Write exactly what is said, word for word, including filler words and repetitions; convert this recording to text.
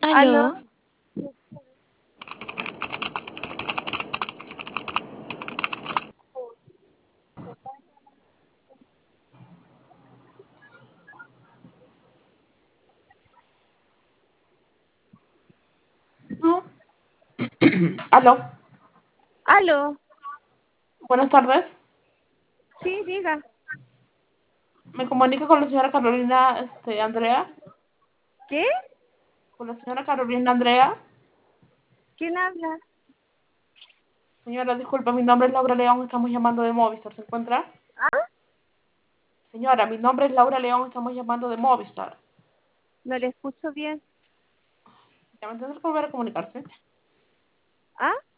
Aló, Aló, No. Aló, aló, buenas tardes. sí, diga, Me comunico con la señora Carolina este, Andrea. ¿qué? Con la señora Carolina Andrea. ¿Quién habla? Señora, disculpa, mi nombre es Laura León, estamos llamando de Movistar. ¿Se encuentra? Ah, Señora, mi nombre es Laura León, estamos llamando de Movistar. no le escucho bien. ¿Ya me tendrá que volver a comunicarse? ¿Ah?